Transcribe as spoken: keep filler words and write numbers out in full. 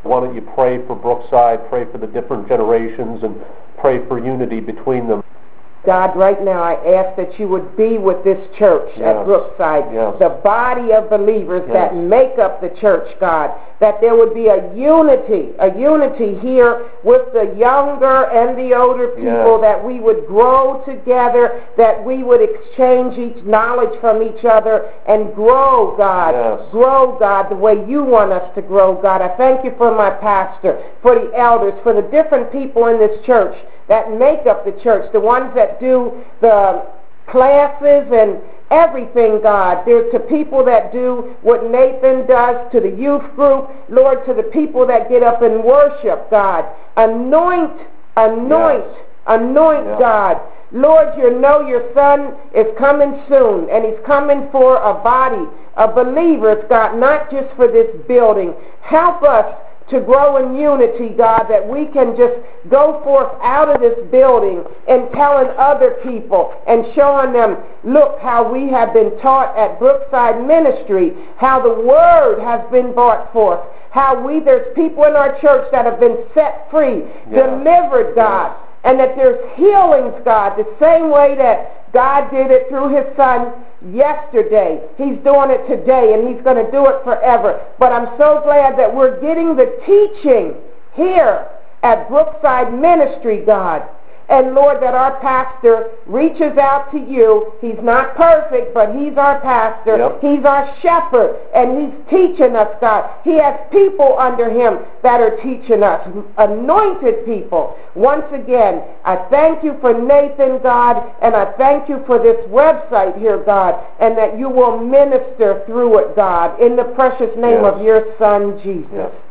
Why don't you pray for Brookside, pray for the different generations, and pray for unity between them. God, right now I ask that you would be with this church Yes. at Brookside, Yes. the body of believers Yes. that make up the church, God, that there would be a unity, a unity here with the younger and the older people, Yes. that we would grow together, that we would exchange each knowledge from each other and grow, God, Yes. grow, God, the way you want us to grow, God. I thank you for my pastor, for the elders, for the different people in this church that make up the church, the ones that do the classes and everything, God. There's to people that do what Nathan does, to the youth group, Lord, to the people that get up and worship, God. Anoint, anoint, Yes. anoint, Yes. God. Lord, you know your son is coming soon, and he's coming for a body of believers, God, not just for this building. Help us to grow in unity, God, that we can just go forth out of this building and telling other people and showing them, look how we have been taught at Brookside Ministry, how the Word has been brought forth, how we, there's people in our church that have been set free, Yeah. delivered, God, Yes. and that there's healings, God, the same way that God did it through his son yesterday. He's doing it today, and he's going to do it forever. But I'm so glad that we're getting the teaching here at Brookside Ministry, God. And Lord, that our pastor reaches out to you. He's not perfect, but he's our pastor. Yep. He's our shepherd, and he's teaching us, God. He has people under him that are teaching us, anointed people. Once again, I thank you for Nathan, God, and I thank you for this website here, God, and that you will minister through it, God, in the precious name Yes. of your son, Jesus. Yes.